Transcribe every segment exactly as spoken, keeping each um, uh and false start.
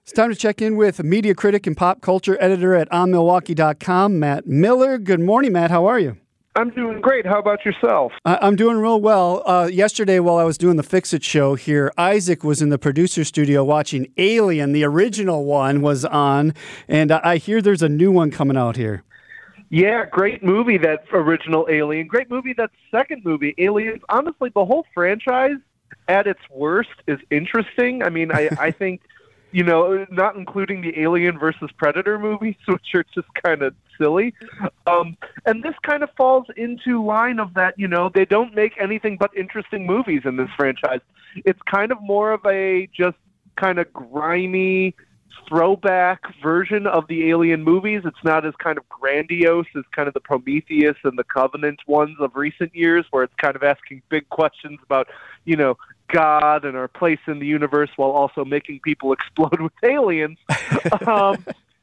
It's time to check in with media critic and pop culture editor at on milwaukee dot com, Matt Miller. Good morning, Matt. How are you? I'm doing great. How about yourself? I'm doing real well. Uh, yesterday, while I was doing the Fix-It show here, Isaac was in the producer studio watching Alien. The original one was on, and I hear there's a new one coming out here. Yeah, great movie, that original Alien. Great movie, that second movie, Aliens. Honestly, the whole franchise at its worst is interesting. I mean, I, I think... You know, not including the Alien versus Predator movies, which are just kind of silly. Um, and this kind of falls into line of that, you know, they don't make anything but interesting movies in this franchise. It's kind of more of a just kind of grimy throwback version of the Alien movies. It's not as kind of grandiose as kind of the Prometheus and the Covenant ones of recent years, where it's kind of asking big questions about, you know, God and our place in the universe while also making people explode with aliens. um,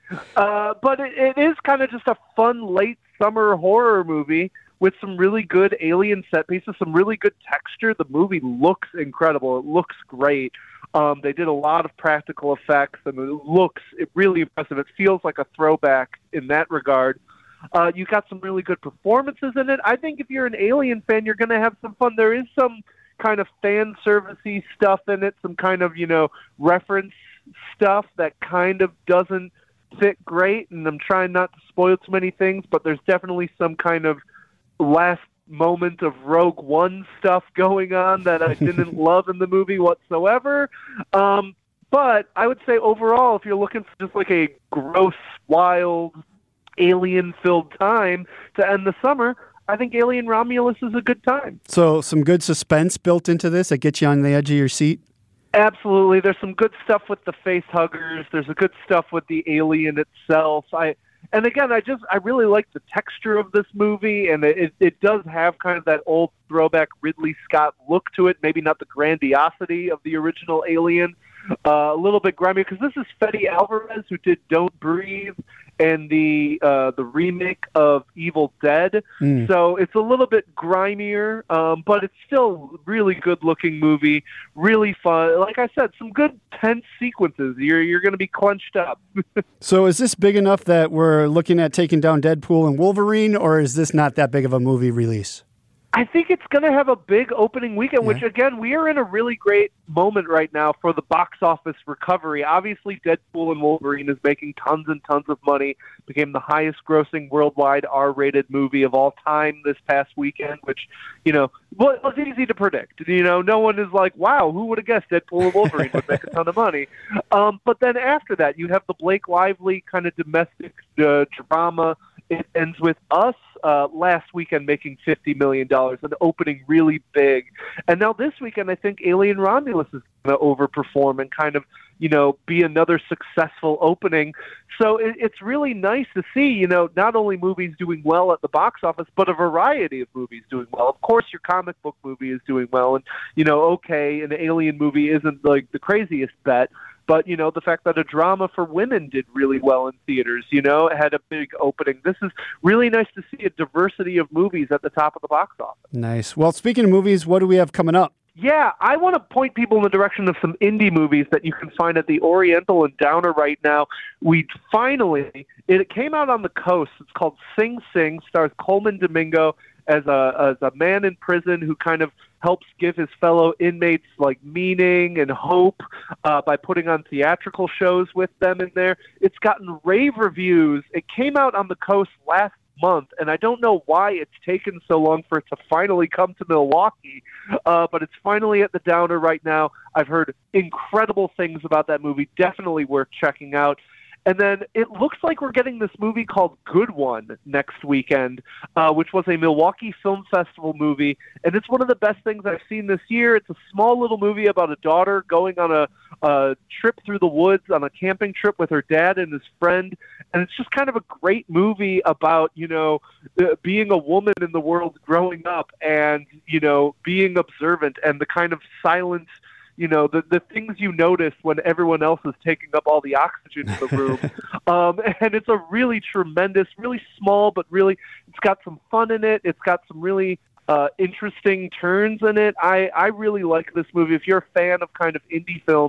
uh, but it, it is kind of just a fun late summer horror movie with some really good alien set pieces, some really good texture. The movie looks incredible. It looks great. Um, they did a lot of practical effects, and it looks it really impressive. It feels like a throwback in that regard. Uh, you got some really good performances in it. I think if you're an Alien fan, you're going to have some fun. There is some kind of fan servicey stuff in it, some kind of, you know, reference stuff that kind of doesn't fit great, and I'm trying not to spoil too many things, but there's definitely some kind of last moment of Rogue One stuff going on that I didn't love in the movie whatsoever. Um, but I would say overall, if you're looking for just like a gross, wild, alien-filled time to end the summer, I think Alien Romulus is a good time. So some good suspense built into this that gets you on the edge of your seat? Absolutely. There's some good stuff with the face huggers. There's a good stuff with the alien itself. I And again, I just I really like the texture of this movie, and it, it does have kind of that old throwback Ridley Scott look to it, maybe not the grandiosity of the original Alien. Uh, a little bit grimy, because this is Fede Alvarez, who did Don't Breathe and the uh, the remake of Evil Dead. Mm. So it's a little bit grimier, um, but it's still a really good-looking movie, really fun. Like I said, some good tense sequences. You're you're going to be clenched up. So is this big enough that we're looking at taking down Deadpool and Wolverine, or is this not that big of a movie release? I think it's going to have a big opening weekend, yeah. Which, again, we are in a really great moment right now for the box office recovery. Obviously, Deadpool and Wolverine is making tons and tons of money, became the highest-grossing worldwide R-rated movie of all time this past weekend, which, you know, was easy to predict. You know, no one is like, wow, who would have guessed Deadpool and Wolverine would make a ton of money? Um, but then after that, you have the Blake Lively kind of domestic uh, drama. It ends with Us uh, last weekend making fifty million dollars and opening really big. And now this weekend, I think Alien Romulus is going to overperform and kind of, you know, be another successful opening. So it, it's really nice to see, you know, not only movies doing well at the box office, but a variety of movies doing well. Of course, your comic book movie is doing well. And, you know, okay, an Alien movie isn't like the craziest bet. But, you know, the fact that a drama for women did really well in theaters, you know, it had a big opening. This is really nice to see a diversity of movies at the top of the box office. Nice. Well, speaking of movies, what do we have coming up? Yeah, I want to point people in the direction of some indie movies that you can find at the Oriental and Downer right now. We finally, it came out on the coast. It's called Sing Sing, stars Coleman Domingo as a as a man in prison who kind of helps give his fellow inmates like meaning and hope uh, by putting on theatrical shows with them in there. It's gotten rave reviews. It came out on the coast last month, and I don't know why it's taken so long for it to finally come to Milwaukee, uh, but it's finally at the Downer right now. I've heard incredible things about that movie. Definitely worth checking out. And then it looks like we're getting this movie called Good One next weekend, uh, which was a Milwaukee Film Festival movie. And it's one of the best things I've seen this year. It's a small little movie about a daughter going on a, a trip through the woods, on a camping trip with her dad and his friend. And it's just kind of a great movie about, you know, uh, being a woman in the world growing up and, you know, being observant and the kind of silence, you know, the, the things you notice when everyone else is taking up all the oxygen in the room. um, and it's a really tremendous, really small, but really, it's got some fun in it. It's got some really uh, interesting turns in it. I, I really like this movie. If you're a fan of kind of indie films,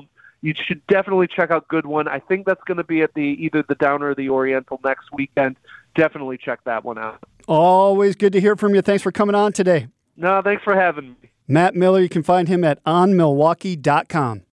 you should definitely check out Good One. I think that's going to be at the either the Downer or the Oriental next weekend. Definitely check that one out. Always good to hear from you. Thanks for coming on today. No, thanks for having me. Matt Miller, you can find him at on milwaukee dot com.